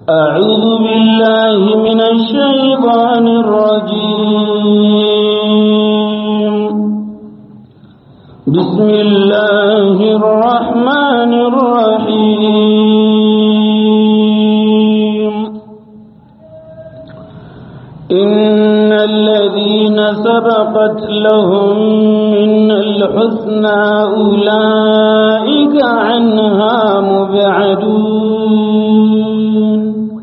أعوذ بالله من الشيطان الرجيم. بسم الله الرحمن الرحيم. إن الذين سبقت لهم من الحسنى أولئك عنها مبعدون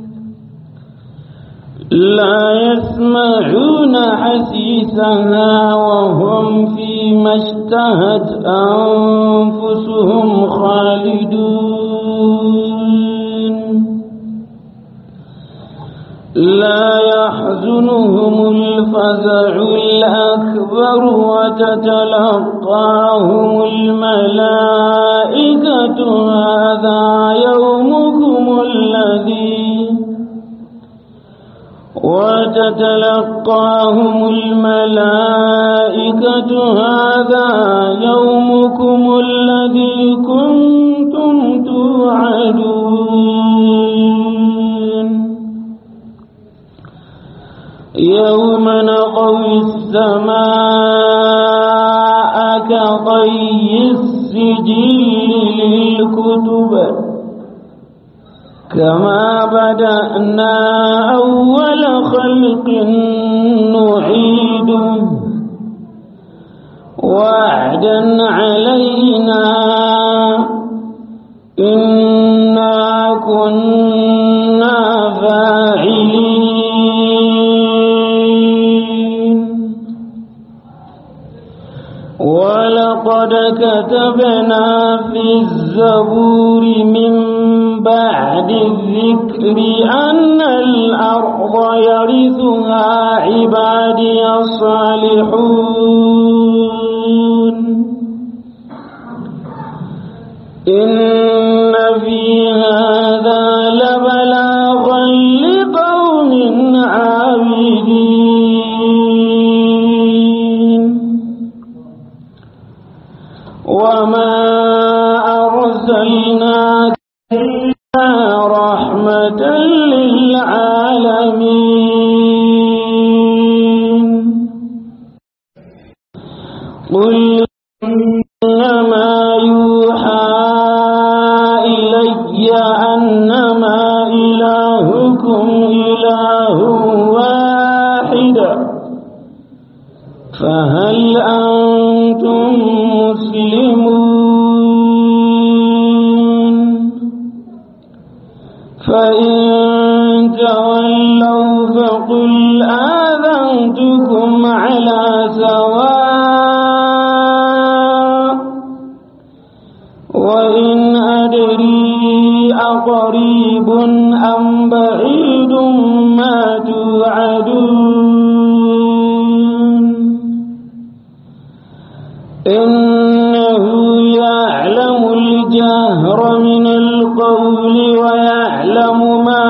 لا يسمعون حسيسها وهم فيما اشتهت أنفسهم خالدون لا يحزنهم الفزع الأكبر وتتلقاهم الملائكة هذا يومكم الذي كنتم توعدون يوم نطوي السماء كطي السجل للكتب كما بدأنا أول خلق نعيده وعدا علينا إنا كنا فاعلين. ولقد كتبنا في الزبور من بعد الذكر أن الأرض يرثها عبادي الصالحون إن في هذا لبلاغا لقوم عابدين. وما أرسلناك رحمة للعالمين. قل إنما يوحى إلي أنما إلهكم إله واحد فهل أنتم مسلمون؟ فإن تولوا فقل آذنتكم على سواء وإن أدري أقريب أم بعيد ما توعدون إنه يعلم الجهر من القول ويعلم ما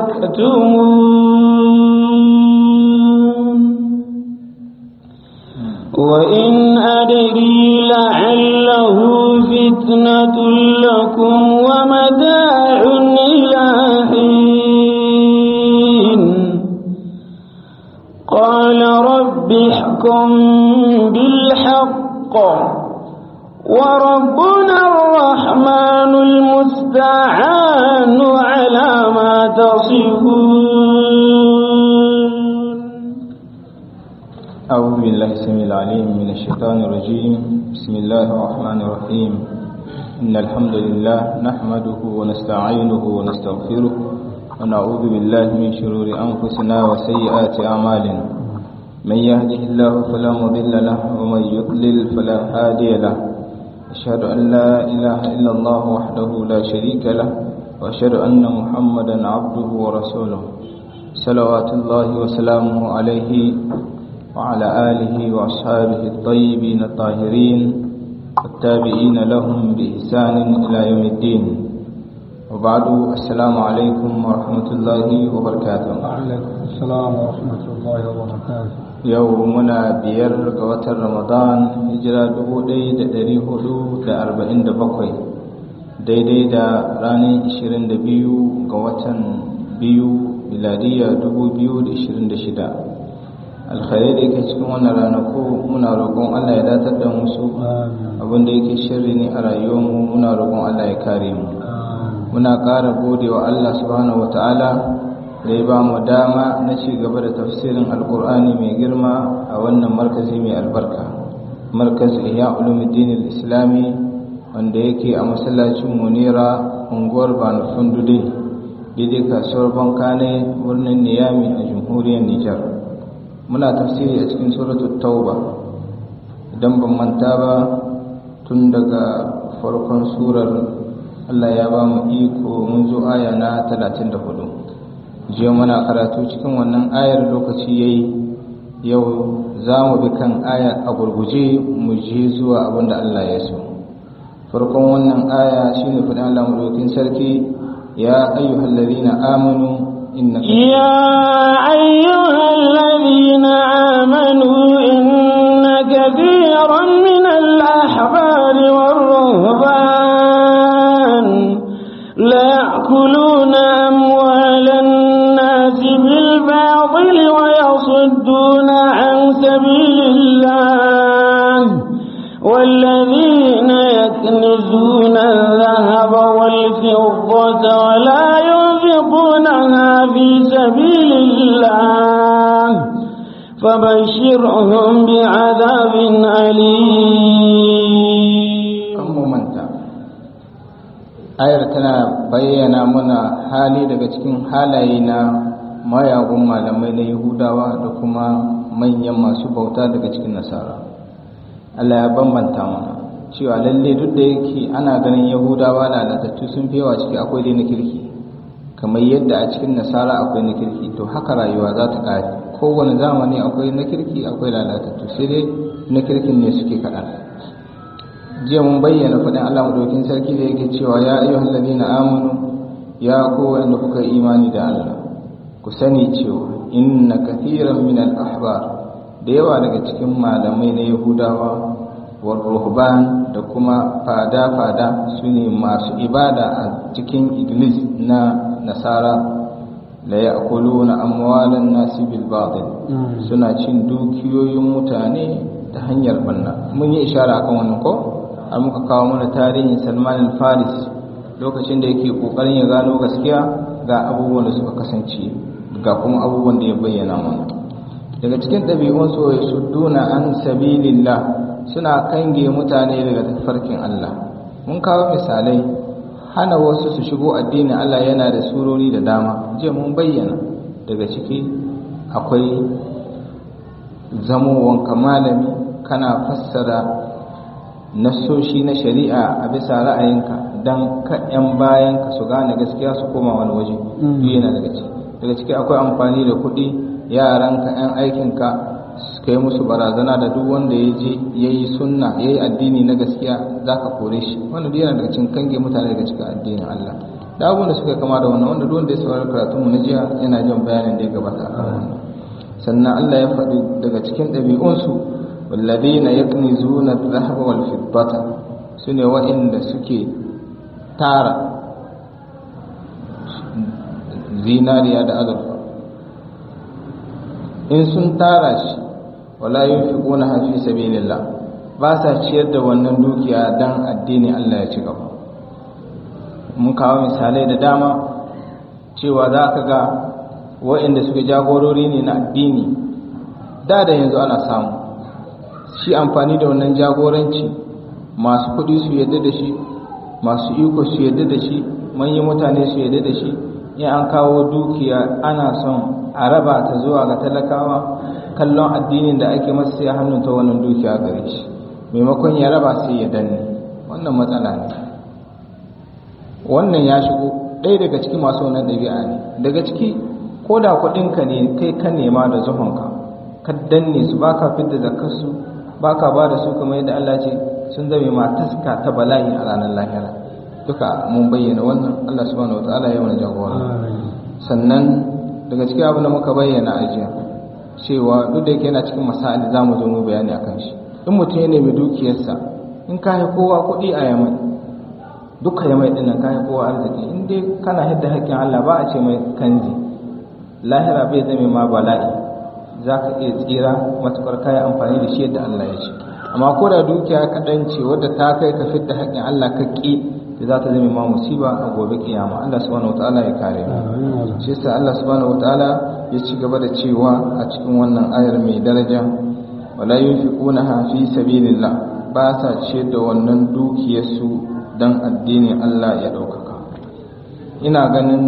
تكتمون وإن أدري لعله فتنة لكم ومتاع إلى حين. قال رب احكم بالحق وربنا الرحمن المستعان على ما تصفون. أعوذ بالله السميع العليم من الشيطان الرجيم. بسم الله الرحمن الرحيم. إن الحمد لله نحمده ونستعينه ونستغفره ونعوذ بالله من شرور أنفسنا وسيئات أعمالنا. من يهده الله فلا مضل له ومن يضلل فلا هادي له. أشهد أن لا إله إلا الله وحده لا شريك له وأشهد أن محمدا عبده ورسوله صلوات الله وسلامه عليه وعلى آله وأصحابه الطيبين الطاهرين والتابعين لهم بإحسان إلى يوم الدين. وبعد السلام عليكم ورحمة الله وبركاته. وعليكم السلام ورحمة الله وبركاته. يومنا بير قوة رمضان هجرة 1447 daidai da ranar 22 ga watan miladiya 2026. alkhairai da yake cikin wannan ranaku muna roƙon Allah ya datar da musu, abinda yake shirri ne a rayuwarmu muna roƙon Allah ya kare mu. Muna ƙara gode wa Allah subhanahu wata'ala da ya ba mu dama na ci gaba da tafsirin alkur'ani mai girma a wannan markazi mai albarka, markaz Ihya Ulumuddin al-Islami, wanda yake a masallacin Munira, unguwar Banu Fundude, daidai kasuwar Bankane, birnin Niyami a jamhuriyar Nijar. Muna tafsiri a cikin suratul Tauba. Idan ban manta ba, tun daga farkon surar Allah ya ba mu iko mun zo aya na 34. Jiya muna karatu cikin wannan ayar, lokaci yayi. Yau za mu bi kan aya a gurguje mu je zuwa abinda Allah ya so. Farkon wannan aya shine faɗin Allah madaukakin sarki, ya ayyuhallazina amanu يا أيها الذين آمنوا إن كثيرا من الأحبار والرهبان ليأكلون أموال الناس بالباطل ويصدون عن سبيل الله والذين يكنزون الذهب والفضة ولا ينفقونها في سبيل الله فبشرهم بعذاب أليم. ayar tana bayyana muna hali daga cikin halaye na mayagun malamai na Yahudawa da kuma manyan masu bauta daga cikin Nasara. Allah ya bambanta mana cewa lalle duk da yake ana ganin Yahudawa lalatattu sun fi yawa ciki, akwai dai na kirki, kamar yadda a cikin Nasara akwai na kirki, to haka rayuwa za ta ƙare. Kowane zamani akwai na kirki akwai lalatattu, sai dai na kirkin ne suke kaɗan. Jiya mun bayyana faɗin Allah madaukakin sarki da yake cewa ya ayyuhal ladina amanu, ya ku wanda kuka yi imani da Allah, ku sani cewa inna kathiran min al-ahbar, da yawa daga cikin malamai na Yahudawa war ruhban da kuma fada sune masu ibada a cikin iglis na Nasara, la ya'kuluna amwalan nasi bil batil, suna cin dukiyoyin mutane ta hanyar banna. Mun yi ishara akan wannan ko an muka kawo mana tarihin Salman al-Faris lokacin da yake kokarin ya gano gaskiya, ga abubuwan da suka kasance, ga kuma abubuwan da ya bayyana mana. Daga cikin ɗabi'un su yasudduna an sabilillah, suna kange mutane daga tafarkin Allah. Mun kawo misalai, hana wasu su shigo addinin Allah yana da surori da dama. Jiya mun bayyana daga ciki akwai zamowanka malami kana fassara nassoshi na shari'a a bisa ra'ayinka don ka 'yan bayanka su gane gaskiya su koma wani waje. Duk yana daga ciki akwai amfani da kuɗi, yaranka 'yan aikinka su kai musu barazana da duk wanda ya je ya yi sunna ya yi addini na gaskiya za ka kore shi. Wannan duk yana daga cikin kange mutane daga cikin addinin Allah. Da abubuwan da suka kama da wannan, wanda duk wanda ya saurari karatunmu na jiya yana jin bayanin da ya gabata a kan wannan. Sannan Allah ya faɗi daga cikin ɗabi'unsu, walladina yaknizuna adh-dhahaba wal-fiddata, sune wa'inda suke tara zinariya da azurfa. In sun tara shi, wala yunfiquna fi sabilillah, ba sa ciyar da wannan dukiya dan addini Allah ya ci gaba. Mun kawo misalai da dama cewa za ka ga wa'inda suke jagorori ne na addini, da yanzu ana samu shi amfani da wannan jagoranci, masu kuɗi su yadda da shi, masu iko su yadda da shi, manyan mutane su yadda da shi. In an kawo dukiya ana son a raba ta zuwa ga talakawa, kallon addinin da ake masa sai hannun ta wannan dukiya gare shi, maimakon ya raba sai ya danne. Wannan matsala ne, wannan ya shigo ɗaya daga cikin masu wannan ɗabi'a ne. Daga ciki, ko da kuɗinka ne kai ka nema da zuhunka ka danne su, baka fidda zakarsu, baka ba da su kamar yadda Allah ce, sun zame ma taska ta bala'i a ranar lahira. Duka mun bayyana wannan, Allah subhanahu wataala ya mana jagora. Sannan daga cikin abin da muka bayyana a jiya cewa duk da yake yana cikin masail za mu zo mu bayani akan shi. In mutum ya nemi dukiyarsa, in ka yi kowa kuɗi a Yaman, duka ya mai dinnan kayan kowa arziki in dai kana hidda haƙƙin Allah ba a ce mai kanzi lahira bai zame ma bala'i za ka iya tsira matuƙar kayan amfani da shi yadda Allah ya ce amma ko da dukiya kaɗan ce wadda ta kai ka fidda haƙƙin Allah ka ƙi da za ta zame ma musiba a gobe kiyama Allah subhanahu wataala ya kare mu shi yasa Allah subhanahu wataala ya ci gaba da cewa a cikin wannan ayar mai daraja wala yunfiqunaha fi sabilillah ba sa ce da wannan dukiyarsu dan addinin Allah ya ɗaukaka ina ganin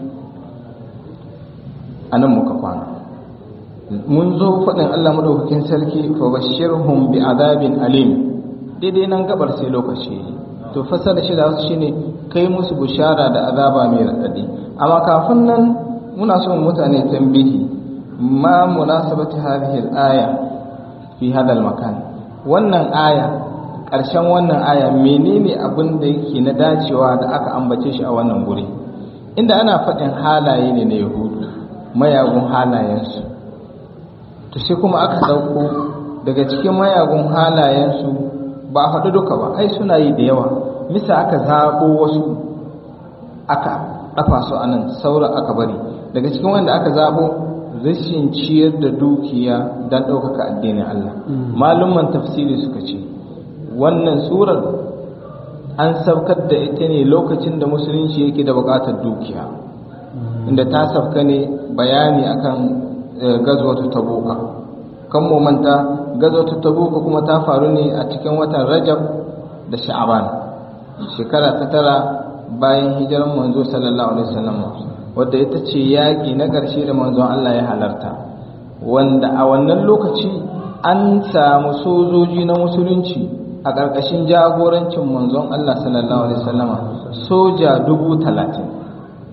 anan muka kwana mun zo faɗin Allah madaukakin sarki fa bashirhum bi adabin alim daidai nan gabar sai lokaci to fasara shi da wasu shine kai musu bushara da azaba mai radadi amma kafin nan muna son mutane tambihi ma munasabati hadhihi al-aya fi hadha al-makan wannan aya ƙarshen wannan aya menene abin da yake na dacewa da aka ambace shi a wannan guri inda ana faɗin halaye ne na yahudu mayagun halayensu to sai kuma aka dauko daga cikin mayagun halayensu ba haɗu duka ba ai suna yi da yawa misa aka zaɓo wasu aka ɗafa su a nan saura aka bari daga cikin wanda aka zaɓo rashin ciyar da dukiya don ɗaukaka addinin Allah malumman tafsiri suka ce wannan surar an saukar da ita ne lokacin da musulunci yake da buƙatar dukiya inda ta sauka ne bayani akan gazwatu tabuka kan mu manta gazwatu tabuka kuma ta faru ne a cikin watan Rajab da Sha'ban shekara ta 9 bayan hijiran manzo sallallahu alaihi wasallam wanda ita ce yaki na ƙarshe da manzon Allah ya halarta wanda a wannan lokaci an samu sojoji na musulunci a ƙarƙashin jagorancin manzon Allah sallallahu alaihi wasallam soja 30,000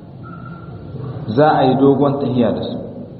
za a yi dogon tahiya da su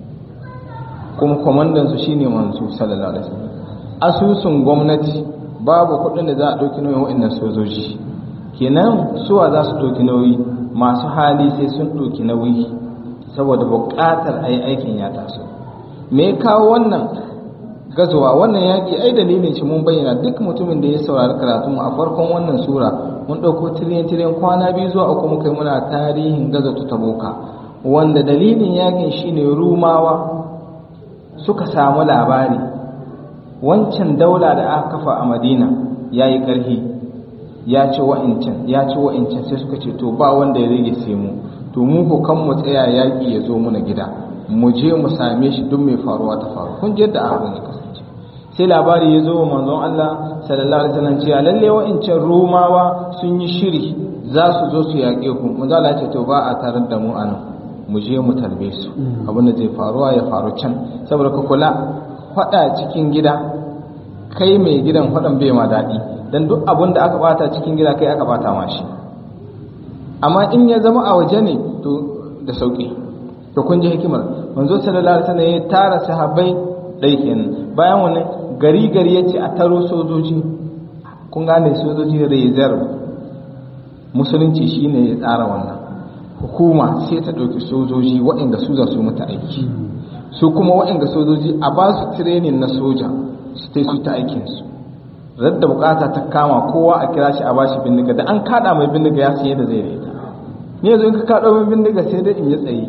kuma kwamandansu shi ne manzo sallallahu alaihi wasallam asusun gwamnati babu kudin da za a ɗauki nauyin waɗannan sojoji kenan suwa za su ɗauki nauyi masu hali sai sun ɗauki nauyi saboda buƙatar a yi aikin ya taso me kawo wannan gazuwa wannan yaƙi ai dalilin shi mun bayyana duk mutumin da ya saurari karatu mu a farkon wannan sura mun ɗauko tiriyan kwana 2 zuwa 3 muka yi muna tarihin gazatu tabuka wanda dalilin yaƙin shine rumawa suka samu labari wancan daula da aka kafa a Madina yayi ƙarfi ya ci wa'incan sai suka ce to ba wanda ya rage sai mu to mu ko kan mu tsaya yaƙi ya zo muna gida mu je mu same shi duk mai faruwa ta faru kun ji yadda abin ya kasance sai labari ya zo manzon Allah sallallahu alaihi wasallam cewa lalle wa'incan Romawa sun yi shiri za su zo su yaƙe ku manzon Allah ya ce to ba a tarar da mu anan mu je mu tarbe su abin da zai faruwa ya faru can saboda ka kula faɗa cikin gida kai mai gidan faɗan bai ma daɗi dan duk abin da aka bata cikin gida kai aka bata ma shi amma in ya zama a waje ne to da sauki to kun ji hikimar manzo sallallahu alaihi wasallam ya tara sahabbai dai kenan bayan wannan gari yace a taro sojoji kun gane sojoji reserve musulunci shine ya tsara wannan hukuma sai ta dauki sojoji waɗanda su za su mata aiki su kuma waɗanda sojoji a ba su training na soja su tai su ta aikin su radda bukata ta kama kowa a kira shi a bashi bindiga da an kada mai bindiga ya san yadda zai rita ne yanzu in ka kada mai bindiga sai dai in ya tsaye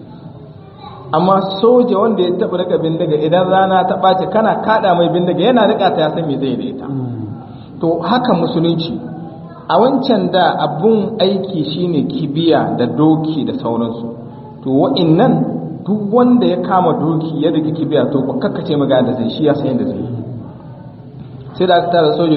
amma soja wanda ya taba rika bindiga idan rana ta bace kana kada mai bindiga yana rika ta ya san me zai rita to haka musulunci a wancan da abun aiki shine kibiya da doki da sauransu to wa'annan duk wanda ya kama doki ya rika kibiya to kakkace magana da zai shi ya san yadda zai yi sai da aka tara soja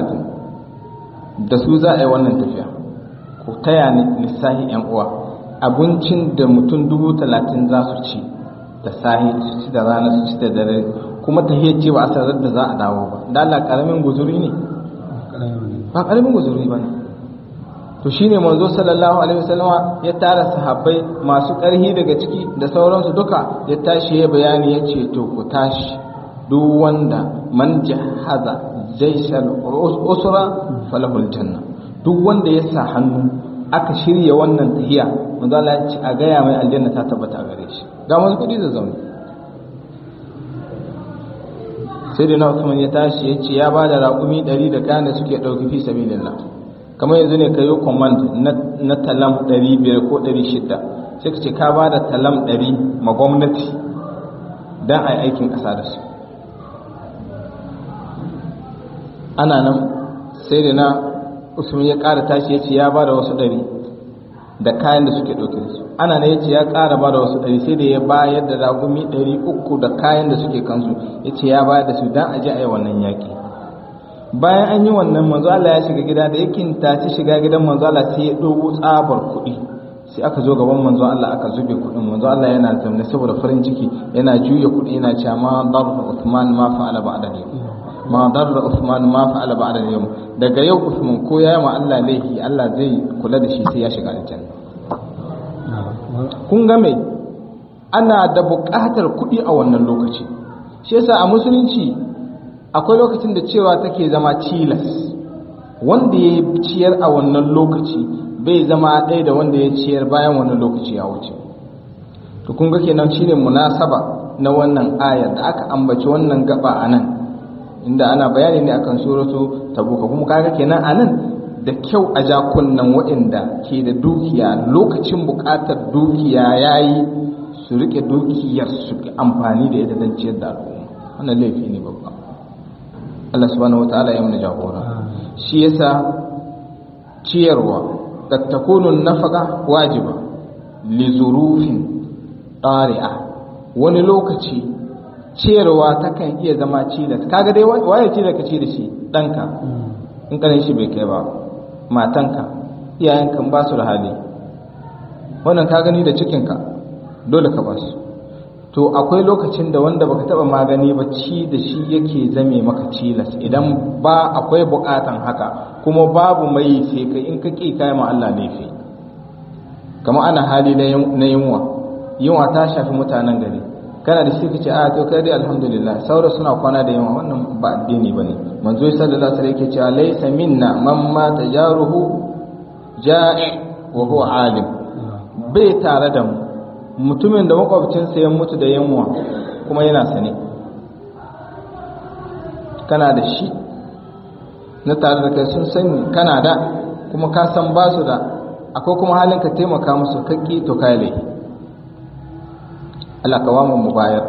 30,000 da su za a yi wannan tafiya ko taya ne lissahi yan uwa abincin da mutum 30,000 za su ci da sahi su ci da rana su ci da dare kuma tahiyar ce ba a sanar da za a dawo ba da Allah karamin guzuri ne ba karamin guzuri ba ne to shine manzo sallallahu alaihi wasallama ya tara sahabbai masu karhi daga ciki da sauransu duka ya tashi ya bayani ya ce to ku tashi duk wanda man jahaza jaishal usra falahul janna duk wanda ya sa hannu aka shirya wannan tahiya manzo Allah ya ce a gaya mai aljanna ta tabbata gare shi ga masu kudi da zaune sai da Uthman ya tashi ya ce ya ba da raƙumi 100 da kayan da suke dauki fi sabilillah kamar yanzu ne ka yi command na talam 500 ko 600 sai ka ce ka ba da talam 100 ma gwamnati don a yi aikin ƙasa da su. ana nan sai da na usman ya ƙara tashi ya ce ya ba da wasu 100 da kayan da suke ɗauke da su. ana nan ya ce ya ƙara ba da wasu 100 sai da ya bayar da ragumi 300 da kayan da suke kansu ya ce ya bayar da su don a ji a yi wannan yaƙi. bayan an yi wannan manzo Allah ya shiga gida da yakin tashi shiga gidan manzo Allah sai ya dogo tsabar kuɗi sai aka zo gaban manzo Allah aka zube kuɗin. manzo Allah yana zamne saboda farin ciki yana juya kuɗi yana cewa ma darra Uthman ma fa'ala ba'da yau ma darra Uthman ma fa'ala ba'da yau daga yau Uthman ko ya ma Allah laifi Allah zai kula da shi sai ya shiga aljanna. kun ga me ana da buƙatar kuɗi a wannan lokaci shi yasa a musulunci akwai lokacin da cewa take zama tilas wanda ya ciyar a wannan lokaci bai zama ɗaya da wanda ya ciyar bayan wannan lokaci ya wuce. to kun ga kenan shine munasaba na wannan ayar da aka ambaci wannan gaba anan inda ana bayani ne akan suratu tabuka. kuma kaga kenan anan da kyau a ja kunnan waɗanda ke da dukiya lokacin buƙatar dukiya yayi su rike dukiyar su amfani da ita don ciyar da al'umma. wannan laifi ne babba. Allah subhanahu wataala ya mana jagora. shi yasa ciyarwa da takunu nafaka wajiba li zurufin ɗari'a. wani lokaci ciyarwa takan iya zama cilas. kaga dai waye ce da ka ci da shi ɗanka in kanin shi bai kai ba, matanka, iyayenka ba su da hali, wannan ka gani da cikinka dole ka ba su. to akwai lokacin da wanda baka taba magani ba ci da shi yake zame maka cilas idan ba akwai bukatan haka kuma babu mai sai kai in ka ki kai ma Allah laifi. kamar ana hali na yunwa ta shafi mutanen gari, kana da shi kace a to kai dai alhamdulillah saura suna kwana da yunwa, wannan ba addini bane. manzo sallallahu alaihi wasallam yake cewa laysa minna man mata jaruhu ja'i wa huwa alim. bai tare da mu mutumin da makwabcinsa ya mutu da yunwa kuma yana sane. kana da shi na tare da kai sun sani kana da kuma ka san ba su da, akwai kuma halin ka taimaka musu kakki to kai lai. Allah ka wamu mu bayar.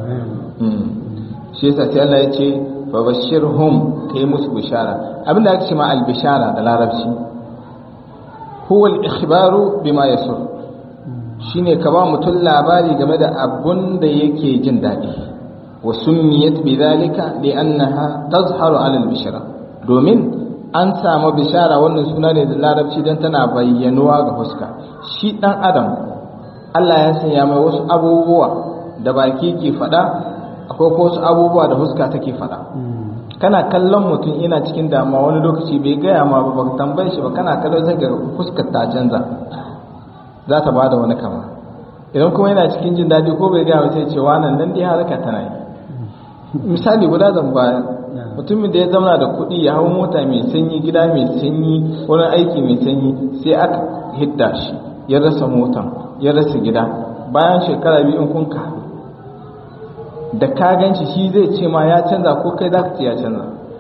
shi yasa sai Allah ya ce fa bashirhum kai musu bishara. abinda ake ce ma al bishara da larabci huwa al ikhbaru bima yasur, shine ka ba mutum labari game da abun da yake jin daɗi. wa summiyat bidhalika li'annaha tazharu 'ala al-bishra, domin an samu bishara wannan suna ne da larabci dan tana bayyanuwa ga fuska. shi dan adam Allah ya sanya mai wasu abubuwa da baki ke faɗa, akwai wasu abubuwa da fuska take faɗa. kana kallon mutum yana cikin damuwa wani lokaci bai gaya ma ba tambaye shi ba, kana kallon sai ga fuskar ta canza, za ta bada wani kama. idan kuma yana cikin jin daɗi ko bai gaya sai ce wannan nan dai haraka tana yi. misali guda zan bayar, mutumin da ya zama da kuɗi ya hau mota mai sanyi, gida mai sanyi, wurin aiki mai sanyi, sai aka hidda shi ya rasa motan ya rasa gida. bayan shekara biyu in kun kaɗu da ka gan shi zai ce ma ya canza ko kai za ka ce ya canza.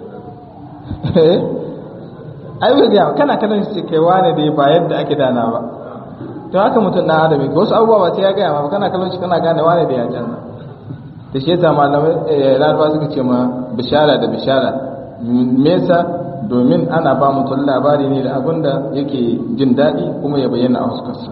ai bai gaya kana kallon shi kai wane da ba yadda ake dana ba. to haka mutum na adam yake, wasu abubuwa ba sai ya gaya ma kana kallon shi kana gane wane da ya canza. da shi yasa malamai laraba suka ce ma bishara da bishara. me yasa? domin ana ba mutum labari ne da abin da yake jin daɗi kuma ya bayyana a fuskarsa.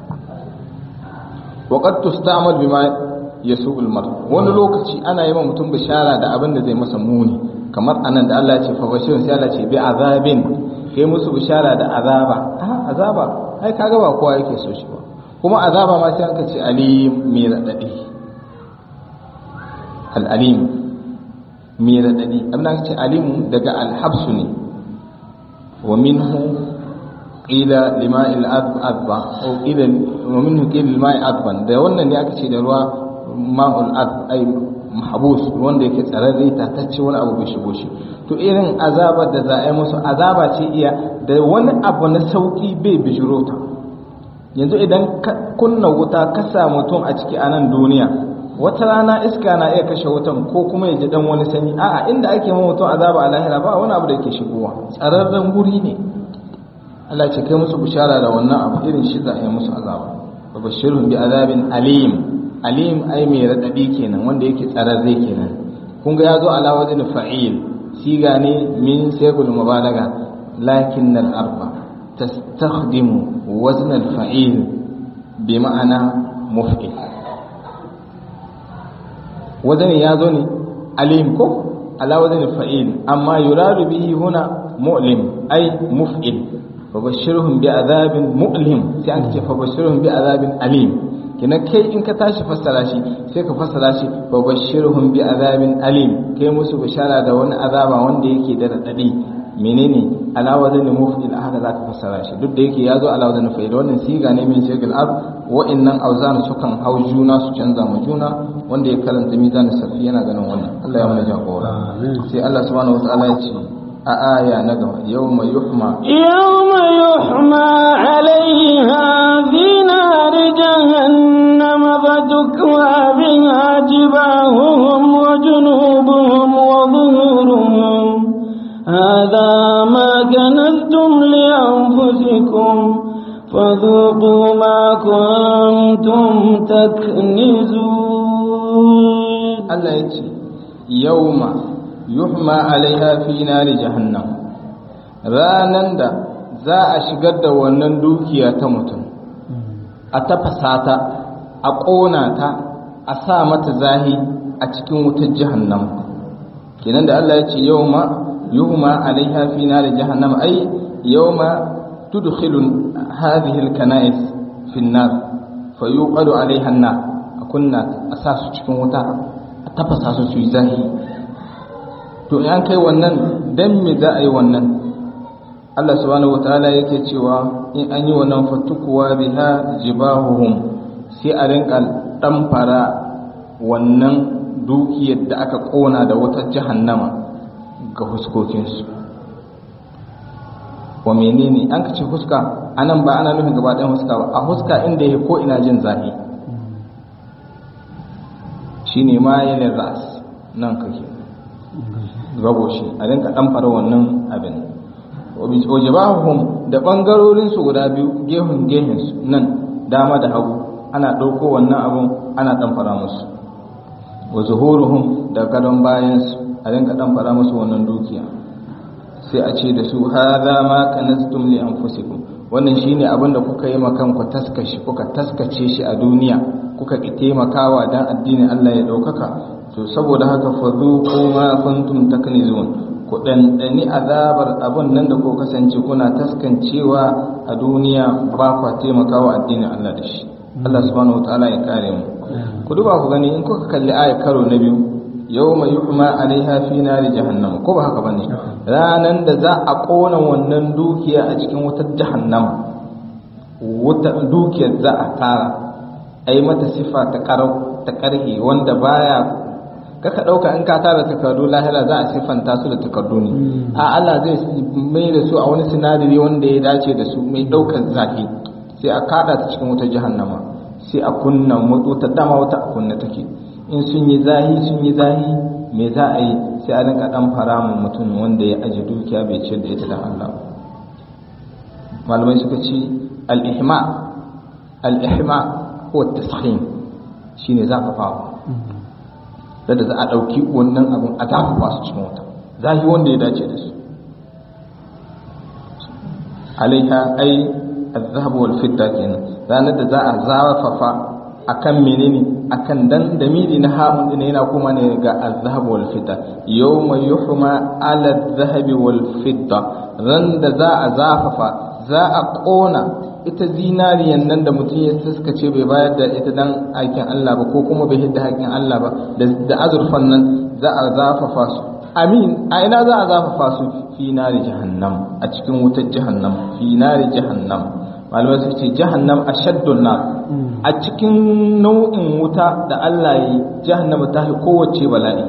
waqad tusta'mal bima yasu'ul mar, wani lokaci ana yi wa mutum bishara da abin da zai masa muni, kamar anan da Allah ya ce fa bashir, sai Allah ce bi azabin, kai musu bishara da azaba. azaba ai kaga ba kowa yake so shi ba, kuma azaba ma sai aka ce alim mai radadi. al alim mai radadi, amma aka ce alim daga al habsu ne. wa minhu qila lima'il adba ko qila wa minhu qila lima'il adban, da wannan ne aka ce da ruwa ma'ul ad ay mahbus, wanda yake tsararre ta tacce wani abu bai shigo shi. to irin azabar da za a yi musu azaba ce iya da wani abu na sauki bai bijiro ta. yanzu idan ka kunna wuta ka sa mutum a ciki a nan duniya, wata rana iska na iya kashe wutan ko kuma ya ji dan wani sanyi. a'a inda ake ma mutum azaba a lahira ba wani abu da yake shigowa, tsararren guri ne. Allah ce kai musu bishara da wannan abu irin shi za a yi musu azaba wa bashirhum bi azabin alim. Alim ai mai radadi kenan wanda yake tsararre kenan. kun ga yazo ala wazn fa'il siga ne min sayyidul mubalaga lakin al arba tastakhdimu wazn al fa'il bi ma'ana muf'il. wazn yazo ne alim ko ala wazn fa'il amma yuradu bihi huna mu'lim ay muf'il. fabashirhum bi azabin mu'lim sai an ce fabashirhum bi azabin alim. kina kai in ka tashi fassara shi sai ka fassara shi fabashirhum bi azabin alim, kai musu bishara da wani azaba wanda yake da radadi. menene ala wazn muf'il haka za ka fassara shi, duk da yake yazo ala wazn fa'il. wannan siga ne min shaykhul ab wa'annan auzan sukan hau juna su canza mu juna. wanda ya karanta mizan safi yana ganin wannan. Allah ya mana jagora. sai Allah subhanahu wa ta'ala ya ce a aya na gaba yawma yuhma alaiha fi nari jahannam fatukwa biha jibahuhum wa junubuhum wa zuhuruhum hadha ma kanaztum li anfusikum fadhuqu ma kuntum taknizun. Allah ya ce yawma yuhma alaiha fi nari jahannam, ranan da za a shigar da wannan dukiya ta mutum a tafasa ta a ƙona ta a sa mata zahi a cikin wutar jahannam. kenan da Allah ya ce yawma yuhma alaiha fi nari jahannam ai yawma tudkhilu hadhihi alkana'is fi an-nar fayuqadu alaiha an-nar, a kunna a sa su cikin wuta a tafasa su su yi zahi. to in an kai wannan dan me za a yi wannan? Allah subhanahu wataala yake cewa in an yi wannan fatukuwa biha jibahuhum, sai a rinka damfara wannan dukiyar da aka kona da wata jahannama ga huskokinsu. wa menene an kace huska anan ba ana nufin gaba ɗayan huska ba, a huska inda yake ko ina jin zafi shine ma yana ras nan kake rabo shi a rinka damfara wannan abin. wajibahum da bangarorin su guda biyu gehun su nan dama da hagu ana dauko wannan abun ana damfara musu. wa zuhuruhum da gadon bayan su a rinka damfara musu wannan dukiya. sai a ce da su hadha ma kanastum li anfusikum, wannan shine abin da kuka yi makan ku kuka taskace shi a duniya, kuka ki taimakawa dan addinin Allah ya daukaka. to saboda haka fadhuqu ma kuntum taknizun, ku dandani azabar abun nan da ku kasance kuna taskancewa a duniya ba ku taimakawa addinin Allah da shi. Allah subhanahu wataala ya kare mu. ku duba ku gani in kuka kalli ayar karo na biyu yawma yuhma alaiha fi nari jahannam, ko ba haka bane? ranan da za a kona wannan dukiya a cikin wutar jahannama, wutar dukiyar za a tara ai mata sifa ta karhe wanda baya kaka dauka in ka tara takardu lahira za a siffanta su da takardu ne. a Allah zai mai da su a wani sinadari wanda ya dace da su mai daukar zafi, sai a kada ta cikin wutar jahannama, sai a kunna wuta dama wata a kunna take. in sun yi zahi me za a yi? sai a rinka dan faramun mutum wanda ya aje dukiya bai ciyar da ita dan Allah. malamai suka ce al-ihma ko taskhim shine zafafawa, da za a ɗauki wannan abin a zafafa su cikin wuta zahi wanda ya dace da su. alaiha ai az-zahab wal fidda kenan, ranar da za a zafafa akan menene akan dan damiri na hamun din yana kuma ne ga az-zahab wal fidda. yawma yuhma ala az-zahab wal fidda, ran da za a zafafa za a kona ita zinariyan nan da mutum ya saskace bai bayar da ita dan aikin Allah ba, ko kuma bai hidda haƙin Allah ba, da azurfan nan za a zafafa su. amin a ina za a zafafa su? fi nari jahannam, a cikin wutar jahannam. fi nari jahannam, malamai suka ce jahannam ashaddun nar, a cikin nau'in wuta da Allah ya yi jahannama ta fi kowace bala'i.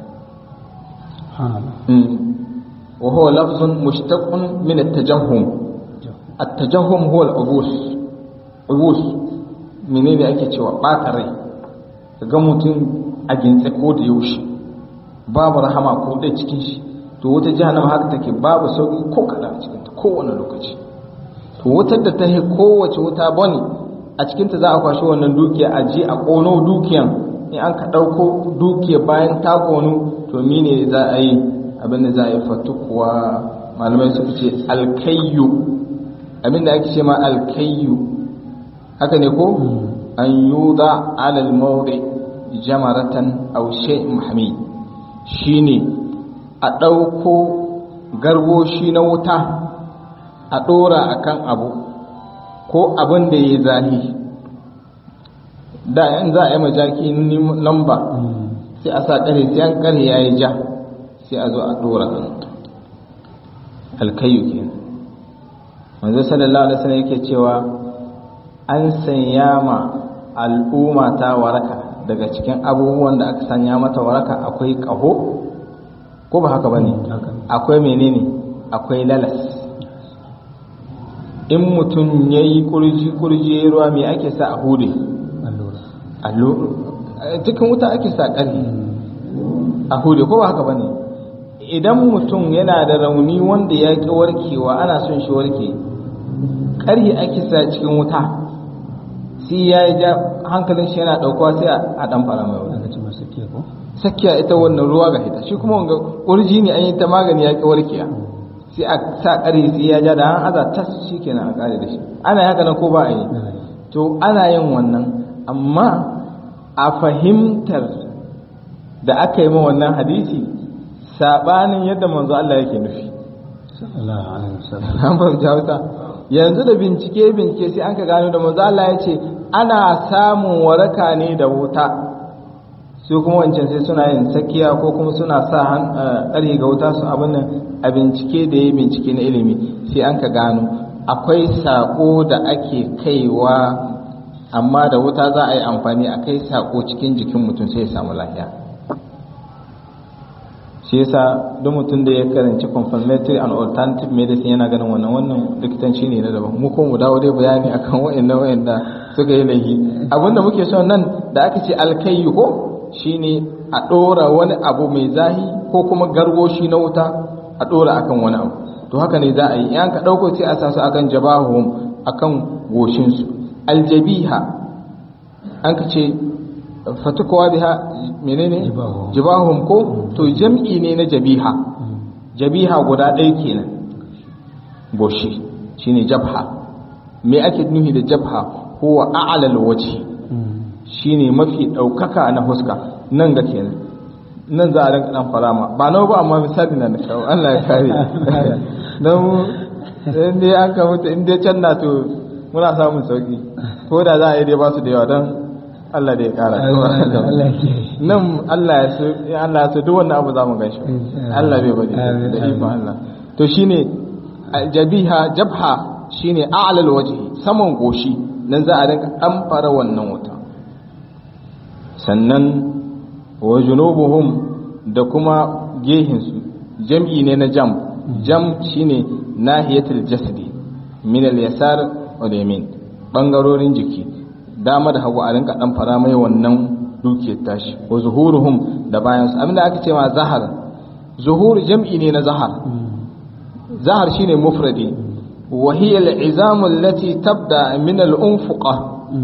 wa huwa lafzun mushtaqun min at-tajahhum. التجهم هو العبوس menene ake cewa ɓata rai, ga mutum a gintse ko da yaushe babu rahama ko dai cikin shi. to wata jahannama haka take, babu sauki ko kaɗan a cikin ta kowane lokaci. to wutar da ta kowace wuta bane a cikinta za a kwashi wannan dukiya a je a ƙono dukiyan in an ka ɗauko dukiya bayan ta ƙonu to mine za a yi abinda za a yi fatukuwa malamai suka ce alkayyu abinda ake ce ma alkayyu haka ne ko an yuda alal mawdi jamaratan aw shay'in mahmid shine a ɗauko garwoshi na wuta a ɗora akan abu ko abin da ya zahi da yan za a yi majaki lamba sai a sa ƙare sai an ƙare ya yi ja sai a zo a ɗora alkayu ke manzo sallallahu alaihi wasallam yake cewa an sanya ma al'umma ta waraka daga cikin abubuwan da aka sanya mata waraka akwai ƙaho ko ba haka bane akwai menene akwai lalas in mutum ya yi kurji ruwa mai ake sa a hude allura cikin wuta ake sa ƙarfi a hude ko ba haka ba ne idan mutum yana da rauni wanda ya ƙi warkewa ana son shi warke ƙarfi ake sa cikin wuta sai ya yi ja hankalin shi yana ɗaukowa sai a ɗan fara mai wuta sakiya ita wannan ruwa ga ita shi kuma wanga kurji ne an yi ta magani ya ƙi warkewa sai a sa ƙari sai ya ja da an aza tas shi kenan a ƙare da shi ana haka nan ko ba a yi to ana yin wannan amma a fahimtar da aka yi ma wannan hadisi sabanin yadda manzo Allah yake nufi sallallahu alaihi wasallam an fahimci Hausa yanzu da bincike sai an ka gano da manzo Allah ya ce ana samun waraka ne da wuta su kuma wancan sai suna yin sakiya ko kuma suna sa ƙari ga wuta su abin nan a bincike da ya bincike na ilimi sai an ka gano akwai saƙo da ake kaiwa amma da wuta za a yi amfani a kai saƙo cikin jikin mutum sai ya samu lafiya shi yasa duk mutum da ya karanci confirmatory and alternative medicine yana ganin wannan likitanci ne na daban mu ko mu dawo dai bayani akan wa'anda suka yi laifi abinda muke son nan da aka ce alkayyu ko shine a ɗora wani abu mai zahi ko kuma garwoshi na wuta a ɗora akan wani abu to haka ne za a yi in ka ɗauko sai a sa su akan jabahum akan goshinsu aljabiha an ka ce fatukowa biha menene jabahum ko to jam'i ne na jabiha guda ɗaya kenan goshi shine jabha me ake nufi da jabha huwa a'lal wajhi shine mafi ɗaukaka na huska nan ga kenan nan za a rinka dan farama ba nawa ba amma misali na kawo Allah ya kare dan inda an ka mutu inda can na to muna samun sauki ko da za a yi dai ba su da yawa dan Allah da ya kara nan Allah ya so duk wannan abu za mu gaishe Allah bai bari da iko Allah to shine jabha shine a'lal wajhi saman goshi nan za a rinka dan fara wannan wuta sannan wa junubuhum da kuma gehinsu jam'i ne na jam shine nahiyatul jasadi min al-yasar wa yamin bangarorin jiki dama da hagu a rinka dan fara mai wannan dukiyar tashi wa zuhuruhum da bayan su abinda aka ce ma zahar zuhur jam'i ne na zahar shine mufradi wa hiya al-izam allati tabda min al-unfuqa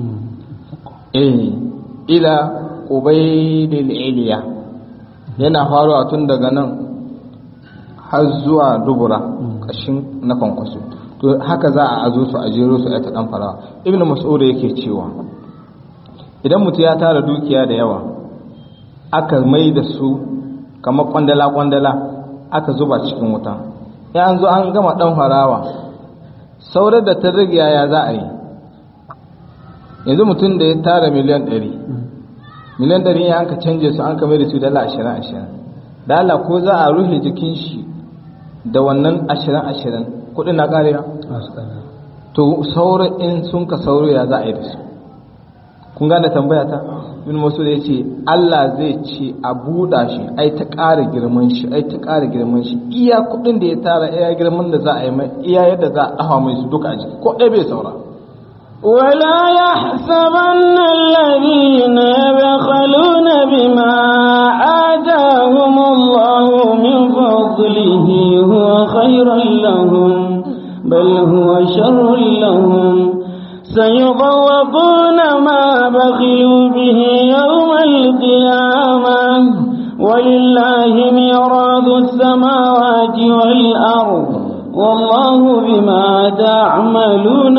ila ubaydil iliya yana faruwa tun daga nan har zuwa dubura kashin na kwankwaso to haka za a azo su a jero su a ta dan farawa ibnu mas'ud yake cewa idan mutum ya tara dukiya da yawa aka mai da su kamar kwandala aka zuba cikin wuta ya an zo an gama dan farawa saurar da ta rage ya za a yi yanzu mutum da ya tara miliyan 100 ya anka canje su an kame da su dala 20 da Allah ko za a rufe jikin shi da wannan 20 kudin na karewa to sauran in sun ka sauro ya za a yi da su kun gane tambaya ta ibn Mas'ud ya ce Allah zai ce a buɗa shi ai ta ƙara girman shi iya kudin da ya tara iya girman da za a yi mai iya yadda za a dafa mai su duka a jiki ko ɗaya bai saura ولا يحسبن الذين يبخلون بما آتاهم الله من فضله هو خيرا لهم بل هو شر لهم سيطوقون ما بخلوا به يوم القيامة ولله ميراث السماوات والأرض والله بما تعملون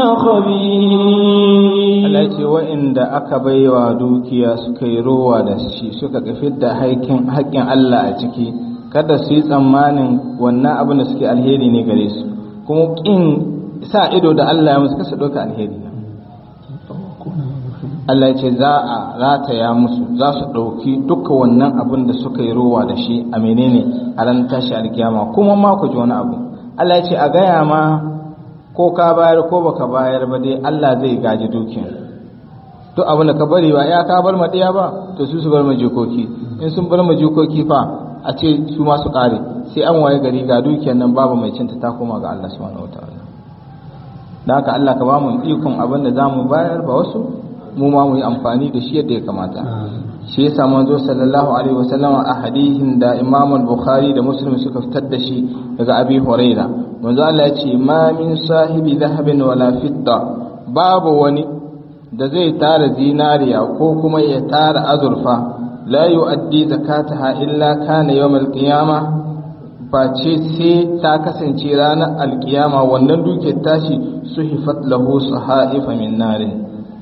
خبير. Allah ce wa'inda aka baiwa dukiya suka yi rowa da shi suka kafir da haƙƙin Allah a ciki kada su yi tsammanin wannan abin da suke alheri ne gare su kuma ƙin sa ido da Allah ya musu kasa ɗauka alheri. Allah ce za a rataya musu za su ɗauki duka wannan abin da suka yi rowa da shi a menene a ran tashi alkiyama kuma ma ku ji wani abu. Allah ce a gaya ma ko ka bayar ko baka bayar ba dai Allah zai gaji dukiyar duk abin da ka bari ba ya ka bar ma ɗaya ba to su bar ma jikoki in sun bar ma jikoki fa a ce su ma su ƙare sai an waye gari ga dukiyar nan babu mai cinta ta koma ga Allah subhanahu wataala. Da haka Allah ka ba mu ikon abin da zamu bayar ba wasu mu ma mu yi amfani da shi yadda ya kamata. Shi yasa manzo sallallahu alaihi wasallam a hadisin da Imam al-Bukhari da Muslim suka fitar da shi daga Abi Huraira manzo Allah ya ce ma min sahibi dhahabin wala fidda babu wani da zai tara zinariya ko kuma ya tara azurfa la yu'addi zakataha illa kana yawm al-qiyamah face sai ta kasance ranar alkiyama wannan duke tashi suhifat lahu sahaifa min narin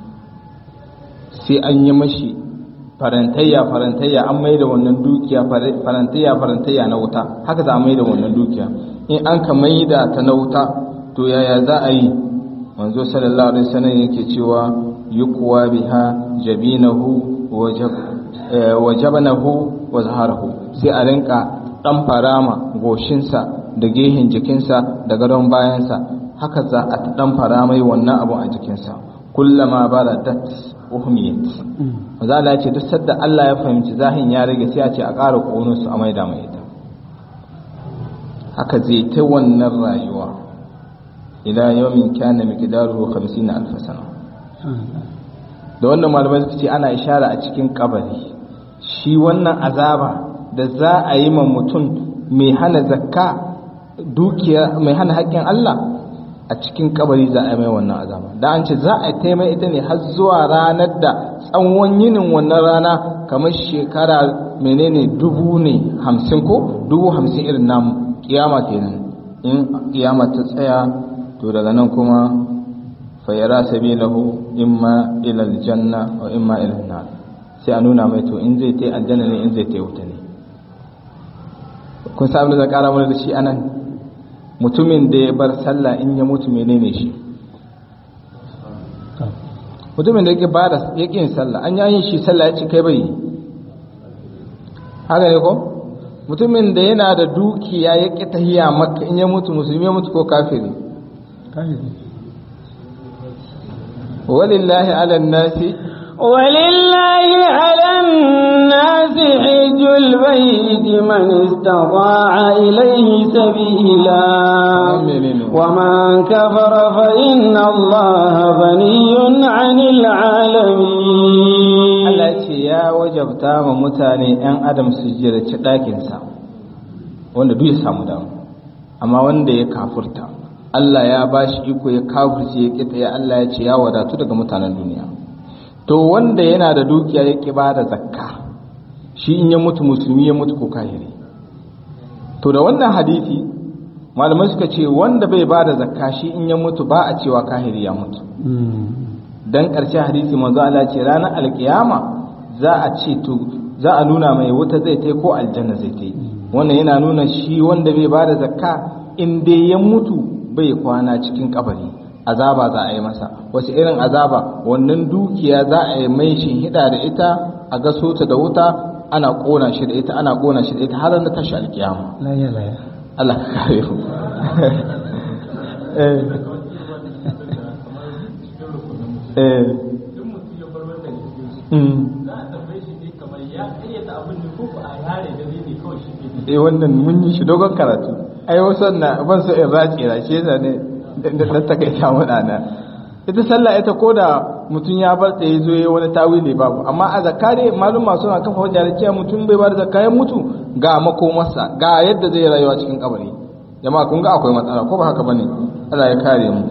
sai an yi mashi farantayya an maida wannan dukiya farantayya na wuta haka za a maida wannan dukiya in an ka maida ta na wuta to yaya za a yi manzo sallallahu alaihi wasallam yake cewa yuqwa biha jabinahu wa jabanahu wa zaharahu sai a rinka dan farama goshinsa da gehen jikinsa da gadon bayansa haka za a dan farama wannan abu a jikinsa kullama baradat uhmiyat maza Allah ya ce duk sadda Allah ya fahimci zahin ya rage sai a ce a ƙara ƙono su a maida mai ita haka zai ta wannan rayuwa ila yawmin kana miqdaruhu 50,000 sana da wannan malamai suka ce ana ishara a cikin kabari shi wannan azaba da za a yi ma mutum mai hana zakka dukiya mai hana haƙƙin Allah a cikin kabari za a yi mai wannan azaba da an ce za a taimai ita ne har zuwa ranar da tsawon yinin wannan rana kamar shekara menene 50,000 ko 50,000 irin namu kiyama kenan in kiyama ta tsaya to daga nan kuma fayara sabilahu imma ila aljanna wa imma ila an-nar sai a nuna mai to in zai tai aljanna ne in zai tai wuta ne kun sa abin da kara mana da shi anan mutumin da ya bar sallah in ya mutu menene shi mutumin da yake bada yake yin sallah an yayin shi sallah ya ce kai bai haka ne ko mutumin da yana da dukiya ya ƙi tahiya makka in ya mutu musulmi ya mutu ko kafiri walillahi ala nasi ولله على الناس حج البيت من استطاع إليه سبيلا ومن كفر فإن الله غني عن العالمين Allah ce ya wajabta ma mutane 'yan adam su jirci ɗakinsa wanda duk ya samu damu amma wanda ya kafurta Allah ya ba shi iko ya kafurce ya ƙita ya Allah ya ce ya wadatu daga mutanen duniya to wanda yana da dukiya ya ƙi ba da zakka shi in ya mutu musulmi ya mutu ko kahiri to da wannan hadisi malamai suka ce wanda bai ba da zakka shi in ya mutu ba a cewa kahiri ya mutu dan ƙarshe hadisi manzo Allah ce ranar alkiyama za a ce to za a nuna mai wuta zai tai ko aljanna zai tai wannan yana nuna shi wanda bai ba da zakka in dai ya mutu bai kwana cikin kabari azaba za a yi masa wasu irin azaba wannan dukiya za a yi mai hida da ita a gaso ta da wuta ana kona shi da ita har na tashi alkiyama Allah ka kare mu wannan mun yi shi dogon karatu ai wasan na ban so in race yasa ne da takaita wadana ita sallah ita koda mutum ya bar ta yazo yayi wani tawili babu amma a zakare maluma suna kafa hujja da cewa mutum bai bar zakka ya mutu ga makomarsa ga yadda zai rayuwa cikin kabari jama'a kun ga akwai matsala ko ba haka bane Allah ya kare mu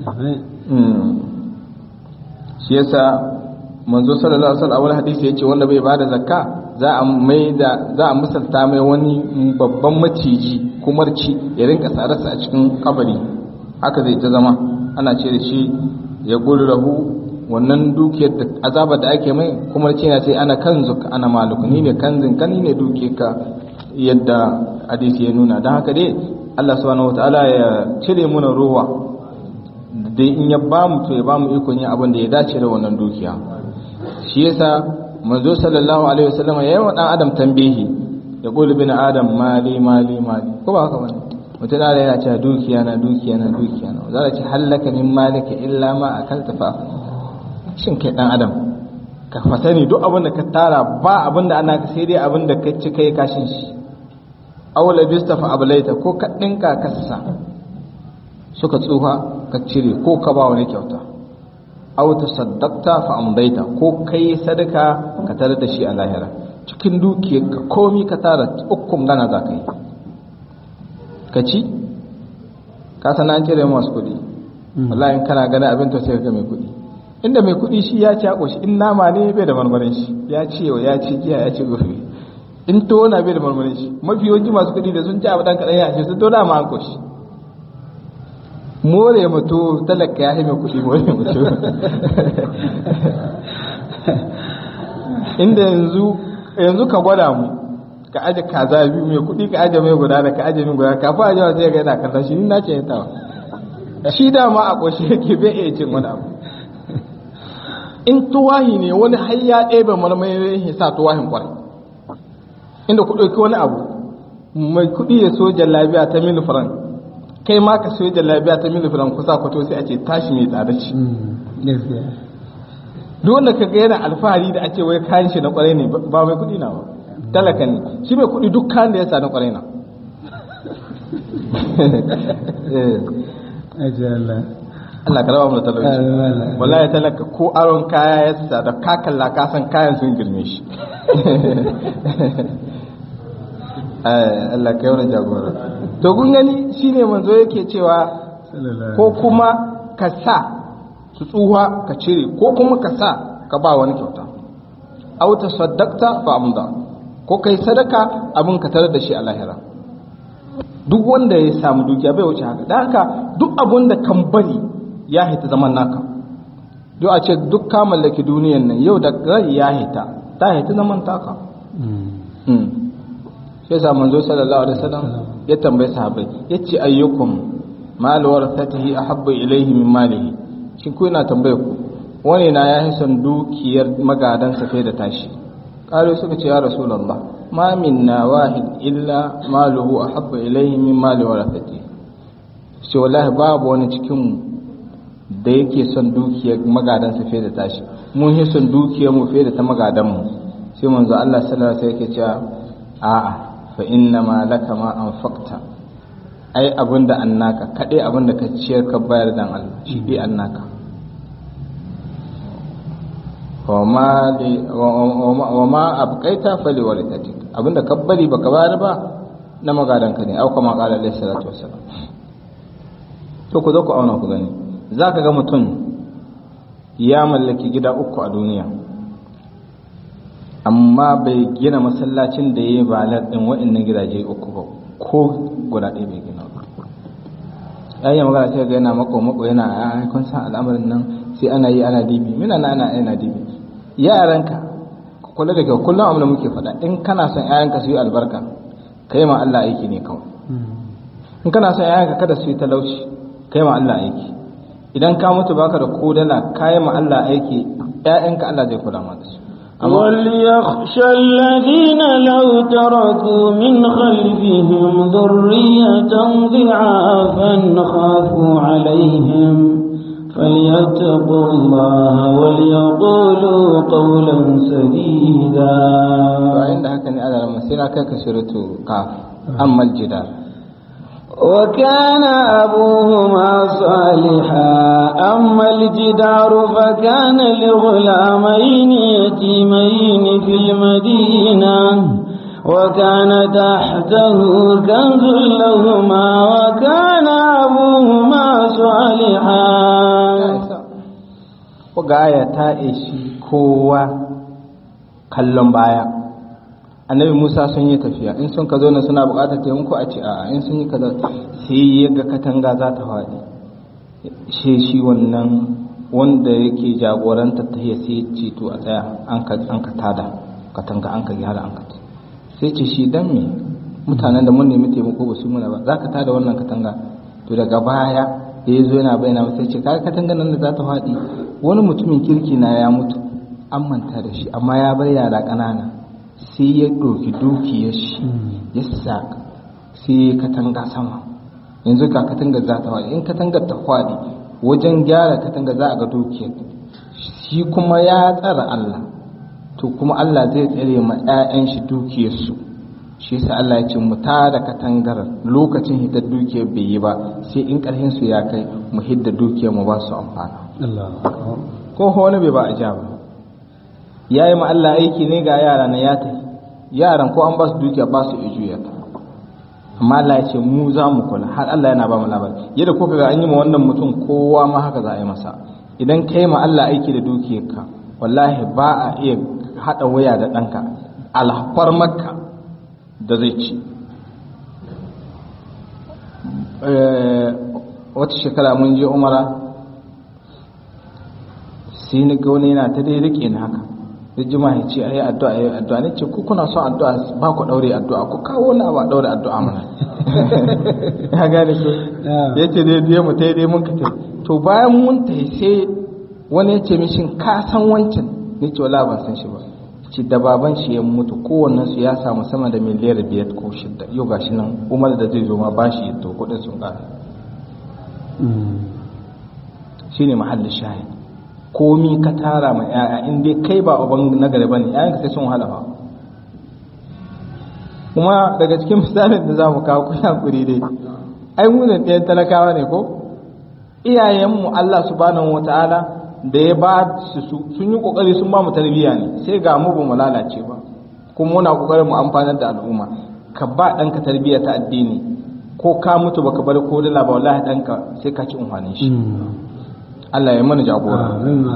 shi yasa manzo sallallahu alaihi wasallam a hadisi yace wanda bai bada zakka za a misalta mai wani babban maciji kumarci ya rinka tsararsa a cikin kabari haka zai ta zama ana ce da shi ya rahu wannan dukiyar da azabar da ake mai kumarci na sai ana kanzuka ana maluku ni ne kanzin kan ne dukiyarka yadda hadisi ya nuna don haka dai Allah subhanahu wataala ya cire muna ruwa dai in ya bamu to ya bamu ikon yin abin da ya dace da wannan dukiya shi yasa manzo sallallahu alaihi wasallam ya yi wa dan adam tambihi ya qulu bin adam mali ko ba haka bane mutum da yana cewa dukiya na za a ce hallaka min malika illa ma akalta fa shin kai dan adam ka fasani duk abin da ka tara ba abin da ana sai dai abin da ka ci kai kashin shi aw labista fa ablaita ko ka dinka kassa suka tsufa ka cire ko ka ba wani kyauta aw tasaddaqta fa amdaita ko kai sadaka ka tare da shi a lahira cikin dukiyar ka komi ka tara ukun gana za ka yi ka ci ka san an cire masu kuɗi wallahi in kana gani abin to sai ka mai kuɗi inda mai kuɗi shi ya ci a ƙoshi in nama ne bai da marmarin shi ya ci yau ya ci giya ya ci gobe in to na bai da marmarin shi mafi yawanci masu kuɗi da sun ci abu dan kaɗan ya ce sun to dama an ƙoshi more mutu talaka ya mai kuɗi more mutu inda yanzu ka gwada mu ka aje kaza biyu mai kuɗi ka aje mai guda da ka aje min guda kafin aje wa sai ga yana kasa shi ni na ce tawa shi dama a ƙoshi yake bai iya cin wani abu in tuwahi ne wani har ya ɗebe marmarin ya sa tuwahin kwarai inda ku ɗauki wani abu mai kuɗi ya so jallabiya ta mil faran kai ma ka so jallabiya ta mil faran kusa kwato sai a ce tashi mai tsada ci duk wanda ka ga yana alfahari da ake wai kayan shi na kwarai ne ba mai kuɗi na ba talaka ne shi mai kuɗi duk kayan da ya sa na kwarai na Allah ka raba mu da talauci wallahi talaka ko aron kaya ya sa da ka kalla ka san kayan sun girme shi Allah ka yawan jagora to kun gani shine manzo yake cewa ko kuma ka sa su tsuha ka cire ko kuma ka sa ka ba wani kyauta aw tasaddaqta fa amda ko kai sadaka abin ka tare da shi a lahira duk wanda ya samu dukiya bai wuce haka dan haka duk abun da kan bari ya hita zaman naka yau a ce duk ka mallaki duniyan nan yau da rai ya hita ta hita zaman taka sai sa manzo sallallahu alaihi wasallam ya tambaye sahabbai yace ayyukum mal warasatihi ahabbu ilayhi min malihi shin ko ina tambaye ku wani na ya hisan dukiyar magadan sa da tashi kare suka ce ya rasulullah ma minna wahid illa maluhu ahabbu ilayhi min mali warasatihi sai wallahi babu wani cikin mu da yake son dukiyar magadansa fiye da tashi mun yi son dukiyar mu fiye da ta magadanmu sai manzo Allah sallallahu alaihi wasallam yake cewa a'a fa inna ma laka ma anfaqta ai abinda annaka kadai abinda ka ciyar ka bayar dan Allah shi dai annaka wa ma abqaita fali waridatik abinda ka bari baka bayar ba na magadanka ne au kama qala alaihi salatu wassalam to ku zo ku auna ku gani za ka ga mutum ya mallaki gida 3 a duniya amma bai gina masallacin da ya yi balar ɗin waɗannan gidaje 3 ba ko guda ɗaya bai gina ba ya yi magana sai ga yana mako yana a kun san al'amarin nan sai ana yi ana dibi mina na ana dibi yaranka ku kula da kyau kullum abin da muke faɗa in kana son yayanka su yi albarka kai ma Allah aiki ne kawai in kana son yayanka kada su yi talauci kai ma Allah aiki idan ka mutu baka da kodala kayi ma Allah aiki ƴaƴanka Allah zai kula ma da su وليخشى الذين لو تركوا من خلفهم ذرية ضعافا خافوا عليهم فليتقوا الله وليقولوا قولا سديدا وعند هكذا على المسيرة كسرة قاف أما الجدار وكان أبوهما صالحا أما الجدار فكان لغلامين يتيمين في المدينة وكان تحته كنز لهما وكان أبوهما صالحا. Wagaya ta ishi kowa kallon baya. Annabi Musa sun yi tafiya, in sun ka zo na suna bukatar taimako a ce a'a, in sun yi kaza sai ya ga katanga za ta faɗi. Shi wannan wanda yake jagoranta ta sai ya ce to a tsaya an ka tada katanga an ka gyara an ka sai ce shi dan me mutanen da mun nemi taimako ba su muna ba za ka tada wannan katanga. To daga baya da ya zo yana bayyana sai ce ka katanga nan da za ta faɗi wani mutumin kirki na ya mutu an manta da shi amma ya bar yara ƙanana sai ya ɗauki dukiyar shi ya saka sai ya katanga sama. Yanzu ka katanga za ta faɗi, in katangar ta faɗi wajen gyara katanga za a ga dukiyar shi kuma ya tsara Allah, to kuma Allah zai tsare ma 'ya'yan shi dukiyarsu. Shi yasa Allah ya ce mu tada katangar lokacin hitar dukiyar bai yi ba sai in ƙarfin su ya kai mu hidda dukiyar mu ba su amfana. Ko wani bai ba a ja ba, yayi ma Allah aiki ne ga yara na ya tafi, yaran ko an ba su dukiya ba su juya ta, amma Allah ya ce mu za mu kula. Har Allah yana ba mu labari yadda kuka ga an yi ma wannan mutum kowa ma haka za a yi masa. Idan kai ma Allah aiki da dukiyarka wallahi ba a iya haɗa waya da ɗanka alhafar makka da zai ci. Wata shekara mun je umara sai ni ga wani yana ta dai rike ni haka da jima ya ce ayi addu'a ne ce ku kuna son addu'a ba ku daure addu'a ku kawo wani abu a daure addu'a mana. Ya gane ko ya ce dai mu tai dai mun kace to bayan mun tai sai wani ya ce mishin ka san wancan ni ce wala ban san shi ba. Ce da baban shi ya mutu kowannen su ya samu sama da miliyar 5 ko 6 yau gashi nan umar da zai zo ma bashi ya to kudin sun kare. Shine mahallin shahid. Komi ka tara ma yaya in dai kai ba uban nagari bane yayanka sai sun wahala ba. Kuma daga cikin misalin da zamu kawo ku hakuri dai ai mu ne ɗayan talakawa ne ko iyayenmu Allah subhanahu wataala da ya ba su sun yi kokari sun ba mu tarbiyya ne sai ga mu ba mu lalace ba kuma muna kokarin mu amfanar da al'umma. Ka ba danka tarbiyya ta addini ko ka mutu baka bar ko dala ba wallahi danka sai ka ci umfanin shi. Allah ya mana jagora.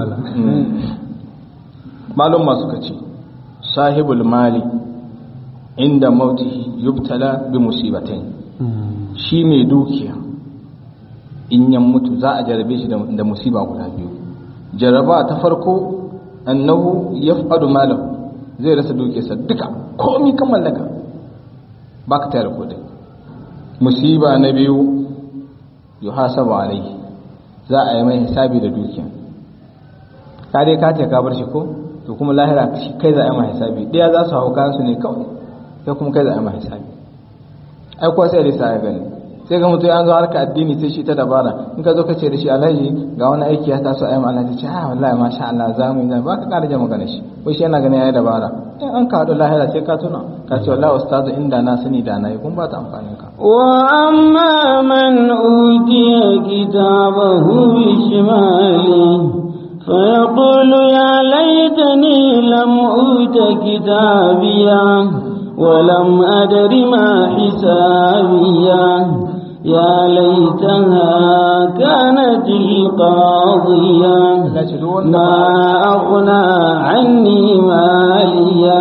Malum masu kace sahibul mali inda mautihi yubtala bi musibatain. Shi mai dukiya in ya mutu za a jarabe shi da musiba guda biyu. Jaraba ta farko annahu yafqadu malahu zai rasa dukiyarsa duka komai kan mallaka baka tare kudin. Musiba na biyu yuhasabu alaihi za a yi mai hisabi da dukiya. Ka dai ka ce ka bar shi ko to kuma lahira kai za a yi mai hisabi ɗaya za su hau kansu ne kawai sai kuma kai za a yi mai hisabi. Ai kuwa sai da ya gani sai ga mutum ya zo harka addini sai shi ta dabara in ka zo ka ce da shi alhaji ga wani aiki ya taso ayi alhaji ce wallahi masha Allah za mu yi ba ka ƙara jama magana shi ko shi yana ganin yayi dabara in an ka haɗu lahira sai ka tuna ka ce wallahi ustazu inda na sani da na yi kun ba ta amfanin ka. Wa amma man utiya kitabahu bishimali فيقول يا ليتني لم أوت كتابيا ولم أدر ما حسابيا يا ليتها كانت القاضية ما أغنى عني ماليا.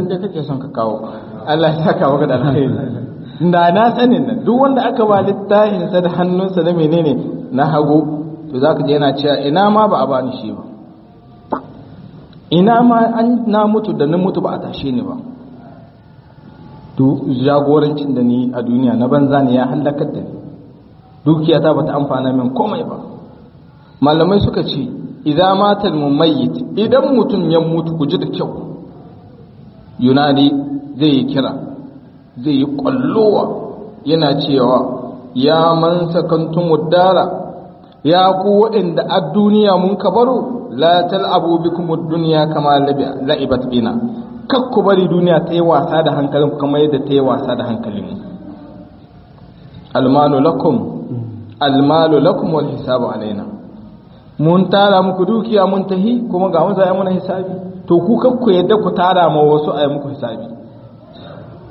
Allah ya saka maka da alkhairi. Da na sanin nan duk wanda aka ba littafin sa da hannunsa da menene na hagu to zaka je yana cewa ina ma ba a bani shi ba. Ina ma an na mutu da na mutu ba a tashe ni ba. Jagorancin da ni a duniya na banza ne ya halakar da ni dukiya ta bata amfana min komai ba. Malamai suka ce idza matal mumayyit idan mutum ya mutu ku ji da kyau yunadi zai yi kira zai yi kwallowa yana cewa ya man sakantum dara ya ku waɗanda a duniya mun kabaru la tal'abu bikum ad-dunya kama la'ibat bina kakku bari duniya ta yi wasa da hankalinku kamar yadda ta yi wasa da hankalinmu. Almalu lakum wal hisabu alaina. Mun tara muku dukiya mun tahi kuma ga mu zai muna hisabi. To ku kakku yadda ku tara ma wasu a yi muku hisabi.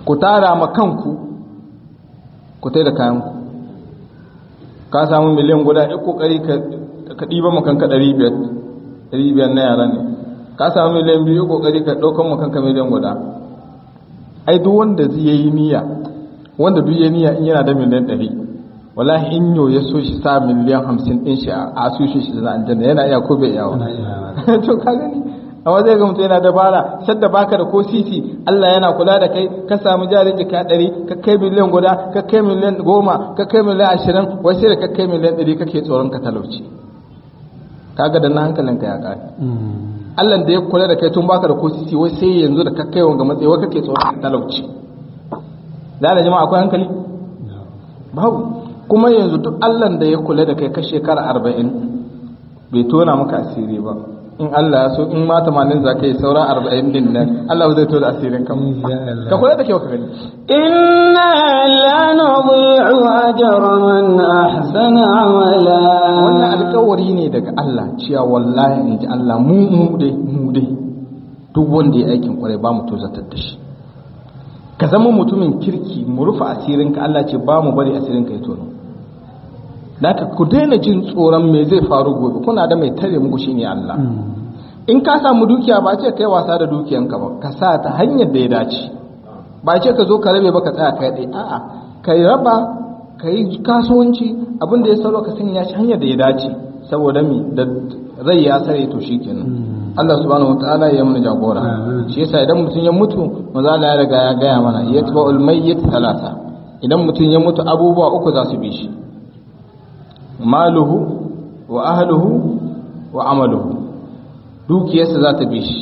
ku tara ma kanku ku tai da kayanku ka samu miliyan guda ɗin kokari ka ɗiba makanka 500 na yara ne ka samu miliyan 2 kokari ka ɗaukan makanka miliyan guda ai duk wanda zai yi niyya wanda duk yayi niyya in yana da miliyan 100 wallahi in yo ya so shi sa miliyan 50 din shi a asushin shi da aljanna yana iya ko bai yawa to ka gani amma zai ga mutum yana dabara sadda baka da ko sisi Allah yana kula da kai ka samu jarin jika 100 ka kai miliyan guda ka kai miliyan 10 ka kai miliyan 20 wai sai da ka kai miliyan 100 kake tsoron ka talauci kaga da nan hankalinka ya kare Allah da ya kula da kai tun baka da ko sisi wai sai yanzu da ka kai wanga matsayi wai kake tsoron ka talauci da jama'a akwai hankali babu kuma yanzu duk Allah da ya kula da kai ka shekara 40 bai tona maka asiri ba in Allah ya so in ma 80 za ka yi saura 40 din nan Allah zai tona asirin ka ka kula da kyau ka gani inna la nudhi'u ajra man ahsana amala wannan alƙawari ne daga Allah cewa wallahi in ji Allah mu dai duk wanda ya aikin kwarai ba mu tozatar da shi ka zama mutumin kirki mu rufe asirinka Allah ce ba mu bari asirinka ya tono daga ku daina jin tsoron me zai faru gobe kuna da mai tare muku shine Allah in ka samu dukiya ba ce kai wasa da dukiyanka ba ka sa ta hanyar da ya dace ba ce ka zo ka rabe ba ka tsaya kai dai a'a kai raba kai kasuwanci abin da ya sauro ka sanya shi hanyar da ya dace saboda mi da rai ya sare to shikenan Allah subhanahu wataala ya mana jagora shi yasa idan mutum ya mutu maza Allah ya riga ya gaya mana yatba'ul mayyit thalatha idan mutum ya mutu abubuwa uku za su bi shi maluhu wa ahluhu wa amaluhu dukiyarsa za ta bi shi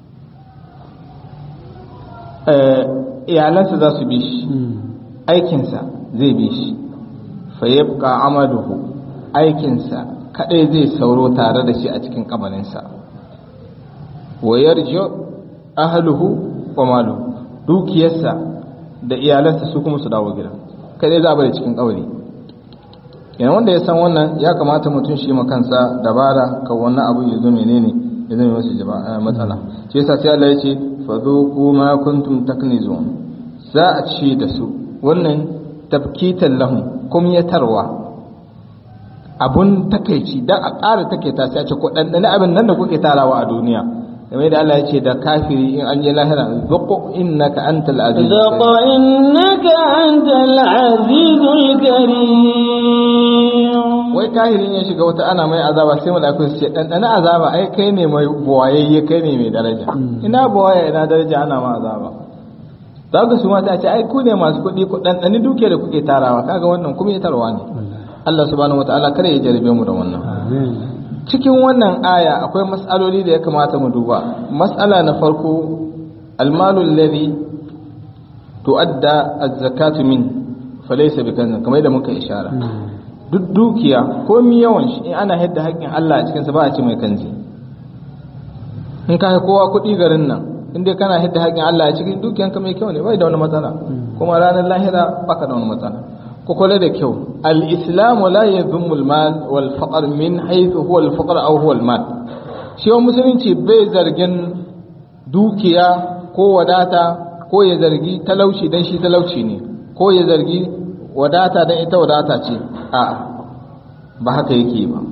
iyalansa za su bi shi aikinsa zai bi shi fa yabqa amaluhu aikinsa kadai zai sauro tare da shi a cikin kabarinsa wa yarji ahluhu wa maluhu dukiyarsa da iyalansa su kuma su dawo gida kadai za bari cikin kabari yana wanda ya san wannan ya kamata mutum shi ma kansa dabara kan wannan abu ya zo menene ya zama masu matsala shi yasa sai Allah ya ce fadhuqu ma kuntum taknizun za a ci da su wannan tabkitan lahum kumyatarwa abun takeici da a ƙara takeita sai a ce ko dan abin nan da kuke tarawa a duniya kamar da Allah ya ce da kafiri in an je lahira zuqu innaka antal aziz zuqu innaka antal azizul karim wai kafirin ya shiga wata ana mai azaba sai malaiku su ce dan azaba ai kai ne mai buwayayye kai ne mai daraja ina buwaya ina daraja ana ma azaba zaka su mata ce ai ku ne masu kuɗi ku dan duke da kuke tarawa kaga wannan kuma yatarwa ne Allah subhanahu wataala kare ya jarabe mu da wannan amin cikin wannan aya akwai mas'aloli da ya kamata mu duba mas'ala na farko almalul ladhi tuadda az-zakatu min falaysa bikanzin kamar da muka ishara duk dukiya ko mi yawan shi in ana hidda haƙƙin Allah a cikin sa ba a ce mai kanzi in ka kowa kuɗi garin nan in dai kana hidda haƙƙin Allah a cikin dukiyanka mai kyau ne bai da wani matsala kuma ranar lahira baka da wani matsala ku kula da kyau al-islamu la yadhummu al-mal wal faqr min haythu huwa al-faqr aw huwa al-mal shi musulunci bai zargin dukiya ko wadata ko ya zargi talauci dan shi talauci ne ko ya zargi wadata dan ita wadata ce a'a ba haka yake ba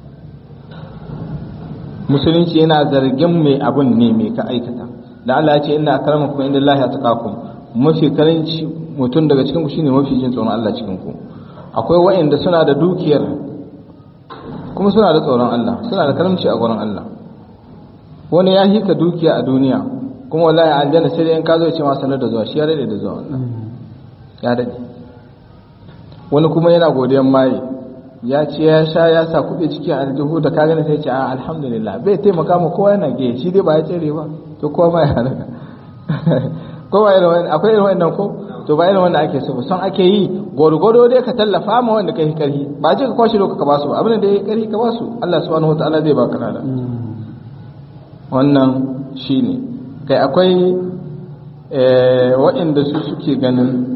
musulunci yana zargin mai abun ne mai ka aikata da Allah ya ce inna akramakum indallahi atqakum mafi karanci mutum daga cikin ku shine mafi jin tsoron Allah cikin ku akwai wa'anda suna da dukiyar kuma suna da tsoron Allah suna da karamci a gurin Allah wani ya hika dukiya a duniya kuma wallahi aljanna sai dai in ka zo ce ma sanar da zuwa shi ya rade da zuwa wannan ya dade wani kuma yana godiyan mai ya ce ya sha ya sa kuɗi cikin aljihu da ka gani sai ce a alhamdulillah bai taimaka ma kowa yana ge shi dai ba ya tsere ba to kowa ma ya halaka kowa irin wani akwai irin wannan ko to ba irin wanda ake so son ake yi gwargwado dai ka tallafa ma wanda kai karhi ba je ka kwashi lokaci ka ba su ba abin da ya karhi ka ba su Allah subhanahu wataala zai baka lada wannan shine kai akwai waɗanda su suke ganin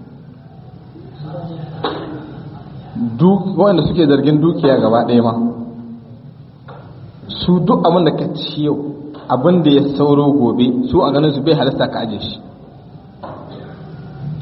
waɗanda suke zargin dukiya gaba ɗaya ma su duk abin da ka ci yau abin da ya sauro gobe su a ganin su bai halasta ka aje shi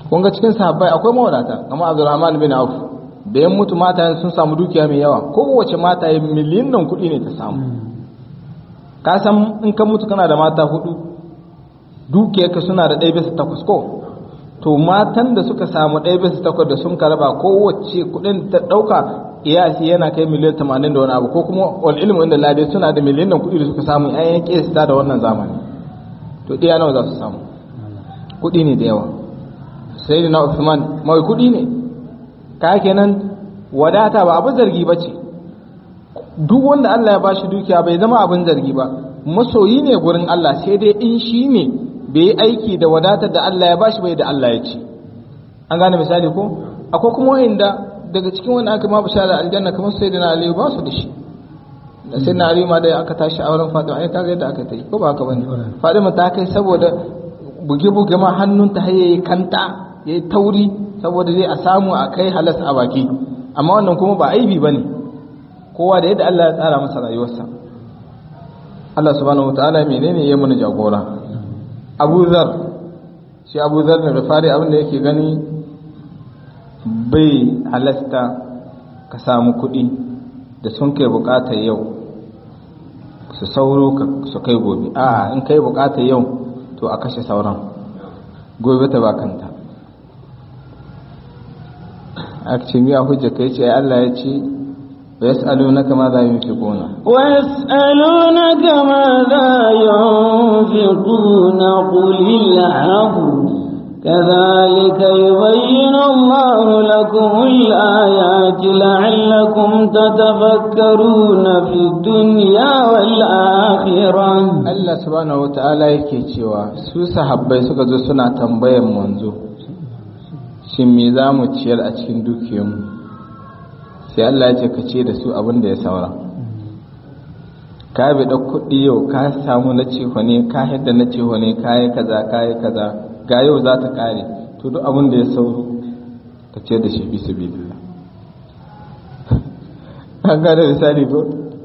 kun ga cikin sahabbai akwai mawadata kamar Abdurrahman bin Auf da yan mutu mata sun samu dukiya mai yawa, kowace mata ya miliyan nan kuɗi ne ta samu. Ka san in ka mutu kana da mata 4 dukiyarka suna da 1/8 ko to matan da suka samu 1/8 da sun karaba kowace kuɗin ta ɗauka iyasi yana kai miliyan 80 da wani abu, ko kuma wal ilmu inda ladai suna da miliyan nan kuɗi da suka samu ayyan kesa da wannan zamani, to ɗiya nawa za su samu? Kuɗi ne da yawa. Sai da na Uthman mai kuɗi ne, ka kenan wadata ba abin zargi ba ce. Duk wanda Allah ya bashi dukiya bai zama abin zargi ba, masoyi ne gurin Allah, sai dai in shi ne bai yi aiki da wadatar da Allah ya bashi bai da Allah ya ci. An gane misali ko? Akwai kuma wanda daga cikin wanda aka ma bishara aljanna kamar sayyidina Ali ba su da shi. Da sayyidina Ali ma da aka tashi auren Fatima ai kaga yadda aka yi ko ba haka bane? Fatima ta kai saboda buge-buge ma hannunta har yayi kanta yayi tauri saboda zai a samu a kai halas a baki, amma wannan kuma ba aibi bane, kowa da yadda Allah ya tsara masa rayuwarsa. Allah subhanahu wataala menene ya mana jagora. Abu Dharr ne Rifari abin da yake gani bai halasta ka samu kuɗi da sun kai bukatar yau su sauro su kai gobe, a in kai bukatar yau to a kashe sauran gobe ta bakanta. a ce miya hujja kai ce Allah ya ce wa yas'alunaka ma za yunfiquna qulil 'afwu كذلك يبين الله لكم الآيات لعلكم تتفكرون في الدنيا والآخرة. الله سبحانه وتعالى yake cewa su sahabbai suka zo suna tambayan manzo shin me za mu ciyar a cikin dukiyarmu, sai Allah ya ce ka ce da su abin da ya saura. Ka bi da kuɗi yau ka samu na cewa ne, ka hidda na cewa ne, kayi kaza ga yau za ta kare, to duk abin da ya sauro ka ce da shi bisa billah. an gane misali ko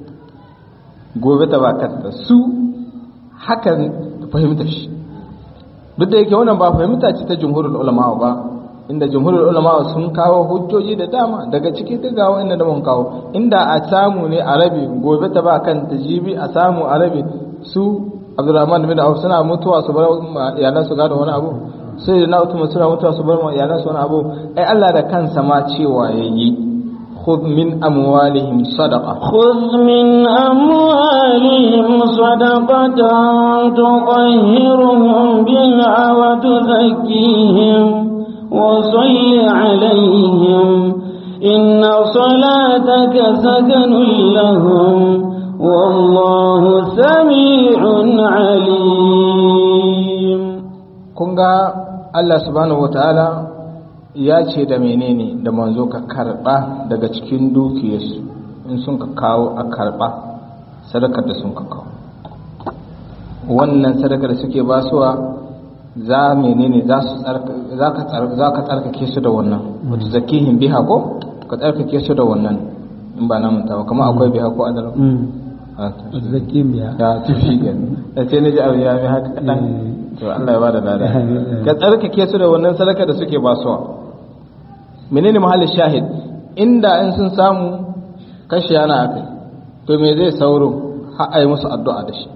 gobe ta bakatta su hakan fahimta shi, duk da yake wannan ba fahimta ce ta jumhurul ulama ba, inda jumhurul ulama sun kawo hujjoji da dama, daga ciki duk ga wanda da mun kawo, inda a samu ne a rabi gobe ta ba kan tajibi a samu a rabi. Su Abdurrahman bin Auf suna mutuwa su bar iyalan su gado wani abu, sai da Nautu suna mutuwa su bar iyalan su wani abu. Ai Allah da kansa ma cewa yayi khudh min amwalihim sadaqa, khudh min amwalihim sadaqatan tutahhiruhum biha wa tuzakkihim wa salli alayhim inna salataka sakanun lahum wallahu sami'un alim. Kun ga Allah subhanahu wataala ya ce da menene da manzo ka karba daga cikin dukiyarsu in sun ka kawo a karba sadakar da sun ka kawo. Wannan sadakar da suke basuwa za menene za ka tsarkake su da wannan, wata zakihin biha ko ka tsarkake su da wannan, in ba na mantawa kamar akwai biha ko adala zakin biya da tushi gani da ce ne ji abu ya mi haka kaɗan, to Allah ya ba da lada. Ka tsarkake su da wannan sadaka da suke basuwa. Menene mahallin shahid? Inda in sun samu kashi yana akai, to me zai sauro har ai musu addu'a da shi?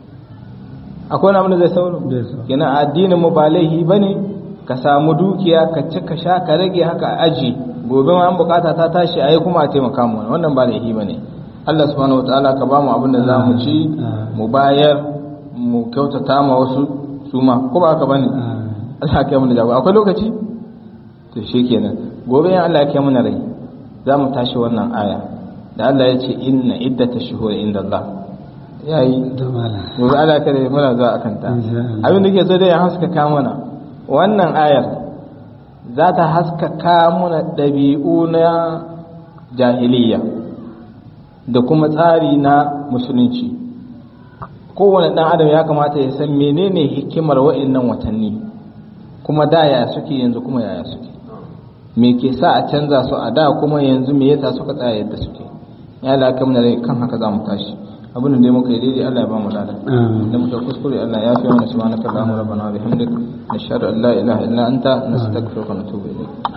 Akwai wani abin da zai sauro? Kenan addinin mu ba laihi bane ka samu dukiya ka ci ka sha ka rage haka aji, gobe ma an bukata ta tashi ayi kuma a taimaka mu, wannan ba laihi bane. Allah subhanahu wataala ka ba mu abin da za mu ci mu bayar mu kyautata ma wasu su ma, ko ba haka bane? Allah ya kai mu da jago. Akwai lokaci to shikenan gobe in Allah ya kai mu na rai za mu tashi wannan aya da Allah ya ce inna iddatash shuhuri indallah. Yayi gobe Allah ka da muna zuwa akan ta. Abin da ke so dai ya haskaka mana wannan ayar, za ta haskaka mana dabi'u na jahiliya da kuma tsari na musulunci. Kowane ɗan adam ya kamata ya san menene hikimar wa'annan watanni, kuma da yaya suke yanzu kuma yaya suke, me ke sa a canza su a da kuma yanzu me yasa suka tsaya yadda suke. Ya laka mun da kan haka za mu tashi. abin da dai muka yi daidai Allah ya ba mu lada da muka kuskure Allah ya fi mana subhanaka allahumma rabbana wa bihamdik nashhadu an la ilaha illa anta nastaghfiruka wa natubu ilayk